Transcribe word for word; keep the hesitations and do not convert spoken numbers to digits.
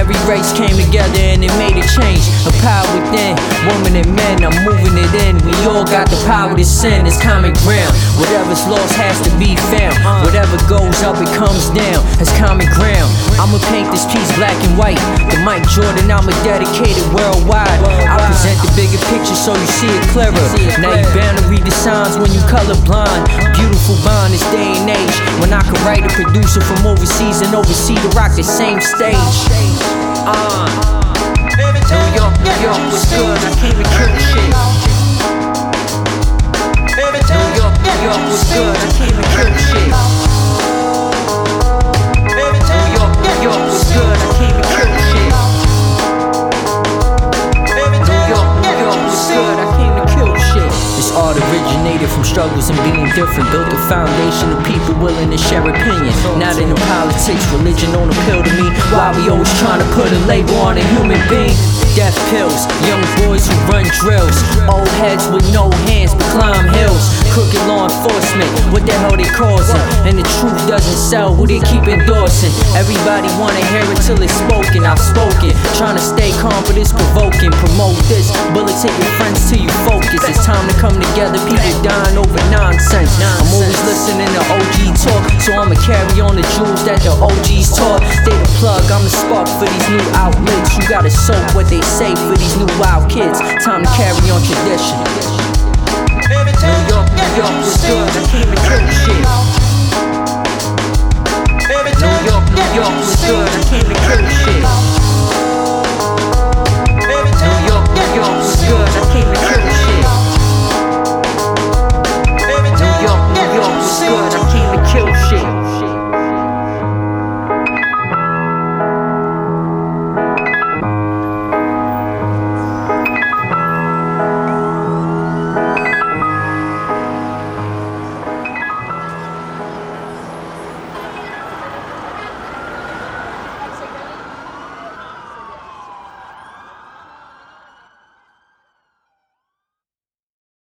Every race came together and it made a change. A power within, women and men, I'm moving it in. We all got the power to sin, it's common ground. Whatever's lost has to be found. Whatever goes up, it comes down, it's common ground. I'ma paint this piece black and white. The Mike Jordan, I'ma dedicate it worldwide. I present the bigger picture so you see it clearer. Now you bound to read the signs when you colorblind. Beautiful bond this day and age, when I can write a producer from overseas and oversee to rock the same stage. Uh, New York, New York was good, I came to kill shit. New York, New York was good, I came to kill shit. New York, New York was good, I came to kill shit. New York, New York was good, I came to kill shit. This art originated from struggles and being different. Built a foundation of people willing to share opinion. Not into politics, religion don't appeal to me. Why we always trying to put a label on a human being? Death pills, young boys who run drills. Old heads with no hands but climb hills. Crooked law enforcement, what the hell they causing? And the truth doesn't sell, who they keep endorsing? Everybody wanna hear it till it's spoken, I've spoken. Trying to stay calm but it's provoking. Promote this, bullet take your friends till you focus. It's time to come together, people dying over nonsense. I'm always listening to O G talk, so I'ma carry on the jewels that the O Gs taught. They the plug, I'm the spark for these new outlets. You gotta soak what they say for these new wild kids. Time to carry on tradition. New York, New York was good, I came to kill shit. New York, New York was good, I came to kill shit.